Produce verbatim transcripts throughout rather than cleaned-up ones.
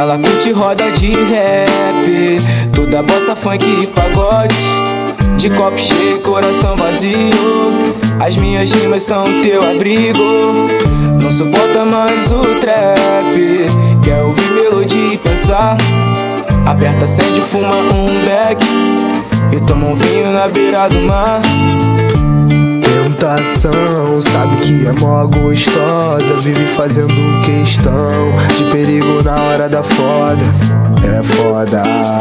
ela curte roda de rap, toda bossa, funk e pagode. De copo cheio, coração vazio, as minhas rimas são teu abrigo. Não suporta mais o trap, quer ouvir melodia e pensar. Aperta, acende, fuma um beck e toma um vinho na beira do mar. Tentação, sabe que é mó gostosa, vive fazendo questão de perigo na hora da foda. É foda.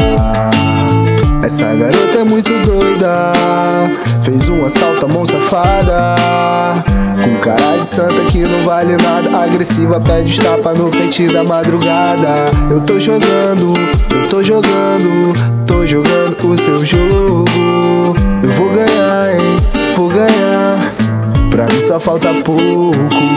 Essa garota é muito doida, fez um assalto à mão safada, com cara de santa que não vale nada. Agressiva, pede os tapas no pente da madrugada. Eu tô jogando, eu tô jogando, tô jogando o seu jogo. Eu vou ganhar, hein, vou ganhar. Pra mim só falta pouco.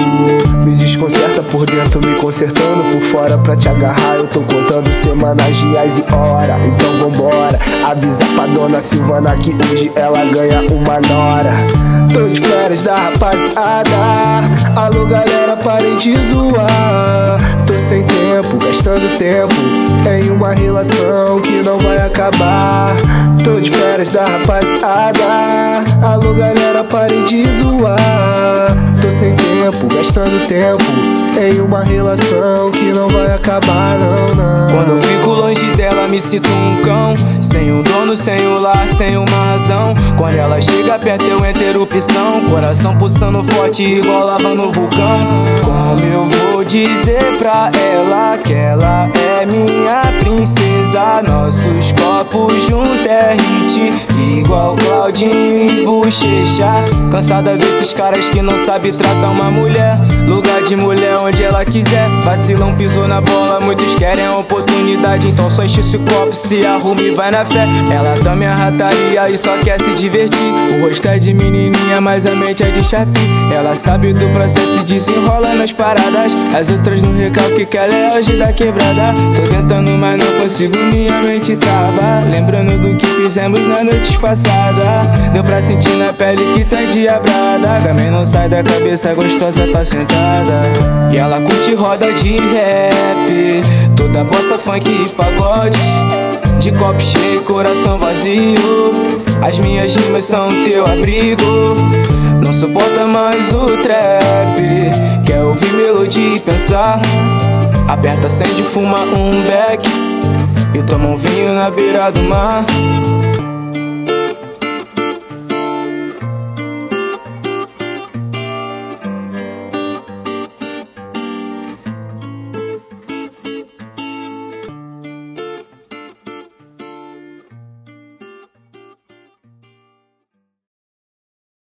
Me desconcerta por dentro, me consertando por fora. Pra te agarrar eu tô contando semanas, dias e hora. Então vambora, avisa pra dona Silvana que hoje ela ganha uma nora. Tô de férias da rapaziada, alô galera, parem de zoar. Tô sem tempo, gastando tempo em uma relação que não vai acabar. Tô de férias da rapaziada, alô galera, parem de zoar. Tô sem tempo, gastando tempo em uma relação que não vai acabar, não, não. Quando eu fico longe dela me sinto um cão, sem um dono, sem um lar, sem uma razão. Quando ela chega perto eu entro em erupção, coração pulsando forte igual lava no vulcão. Como eu vou dizer pra ela que ela é minha princesa? Nossos corpos juntos é hit, igual Claudinho e Bochecha. Cansada desses caras que não sabe tratar uma mulher, lugar de mulher onde ela quiser. Vacilão, pisou na bola, muitos querem a oportunidade, então só enche esse copo, se arruma e vai na fé. Ela também é rataria e só quer se divertir. O rosto é de menininha, mas a mente é de chapi. Ela sabe do processo e desenrola nas paradas. As outras no recalque que ela é hoje da quebrada. Tô tentando, mas não consigo, minha mente trava. Lembrando do que fizemos na noite passada. Deu pra sentir na pele que tá endiabrada. Também não sai da cabeça, gostosa tá sentada. E ela curte roda de rap, toda bossa, funk e pagode. De copo cheio, coração vazio, as minhas rimas são teu abrigo. Não suporta mais o trap, quer ouvir melodia e pensar. Aperta, acende, fuma um beck e toma um vinho na beira do mar.